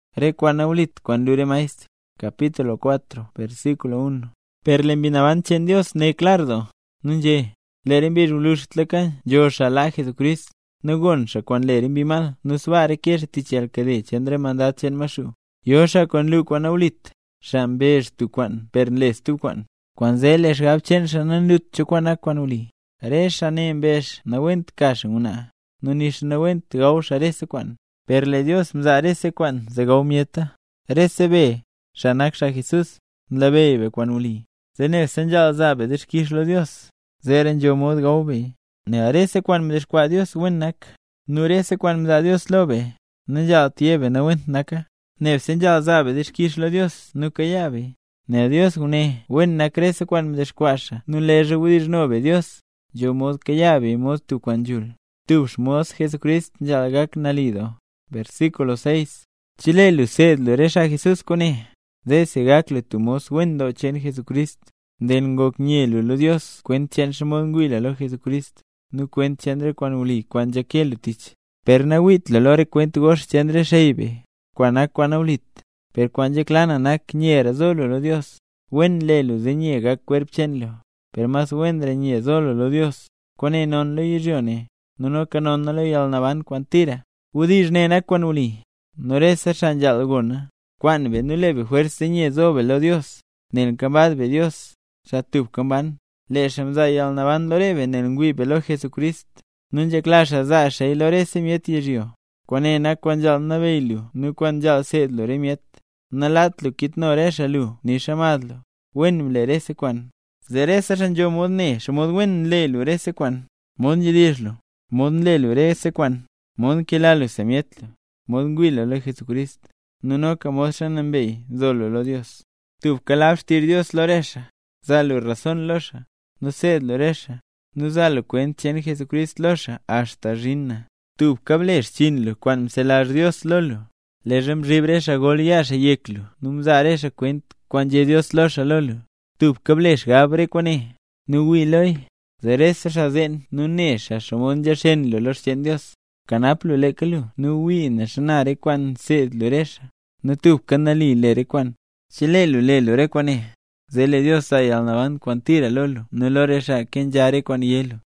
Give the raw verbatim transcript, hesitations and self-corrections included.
Re cuanaulit cuandure maestro. Capítulo cuatro, versículo uno. Per lembinaban chen Dios ne clardo. Nunye. Lerin bir ulush tlakan. Yo shala Jesucristo. Nugon sha cuan lerin bimal. Nusvare kier tichel kede chendre mandat chen mashu. Yo sha con lu cuanaulit. Sham besh tu cuan. Per les tu cuan. Cuan zele shgab chen shanan lut chuquana cuanuli. Re shanem besh nawent kash una. Nunish nawent gau sharese cuan. Per le Dios mzarese cuan zegau mieta. Rese be. Shanak sha Jesus. Mlabe be cuanuli. Zene senjal zabe deshkish lo Dios. Zeren yo mod gau be. Ne arese cuan mdeshkwa Dios wennak. Nurese cuan mda Dios lobe. Nenjal tiebe na went naka. Ne senjal zabe deshkish lo Dios. Nuka yabe. Ne Dios gune. Wennak rese cuan mdeshkwasha. Nule rewidir nobe Dios. Yo mod kayabe mod tu cuanjul. Tush mos Jesucrist jalgak nalido. Versículo seis. Chile luced lo resha Jesús cone. De segakle tu mos wendo chen Jesucrist. Den gok nielu lo Dios. Cuen chen shamonguila lo Jesucrist. Nu cuen chendre cuan uli cuan jaquelu tich. Per nawit lo lore cuent gosh chendre sheibe. Cuan ak cuan aulit. Per cuan jaclana nak niera zolo lo Dios. Wen lelu de niega cuerp chenlo. Per mas wendre nie zolo lo Dios. Cuane non lo yirione. Nuno canon no lo yalnaban cuan tira. Udish nena cuan uli. Noresa shanjal gona. Cuan be nulebe fuerza nie zobe lo Dios. Nel cambad be Dios. Shatub camban. Le shamza yalnaban lorebe nel ngui belo Jesucrist. Nunje clasha za shay lorese miet yirio. Cuane na cuan jal nabeilu. Nu cuan jal sed lore miet. Nalatlu kit no resha lu. Ni shamadlo. Wen mle rese cuan. Zeresa shanjo mod ne. Shamod wen lelu rese cuan. Mon yidishlo. Mon lelu rese cuan. Mon kilalo semietlo. Mon guilo lo Jesucristo. Nuno camoshan ambei. Zolo lo Dios. Tuf calabstir Dios lo resha. Zalo razón losha. No sed lo resha. No zalo cuen chen Jesucristo losha. Hasta rinna. Tuf cablesh chinlo. Cuan mselar Dios lolo. Lerem ribresha goliasha yeklo. Num zaresha cuent. Cuan ye Dios losha lolo. Tuf cablesh gabre cuane. No huiloy. Zeresa shazen. No nesha shomon yashen lo los chen Dios. Canaplo lekalu. No hui na shanare cuan sed lo resha. No tuf canali lere cuan. Chilelu lelo re cuane. Zele Dios ay alnaban cuan tira lolo. No lo resha ken yare cuan hielo.